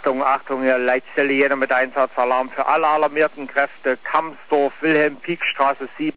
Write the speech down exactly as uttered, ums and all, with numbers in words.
Achtung, Achtung, hier Leitstelle jeder mit Einsatzalarm für alle alarmierten Kräfte, Kammsdorf, Wilhelm-Pieck-Straße sieben.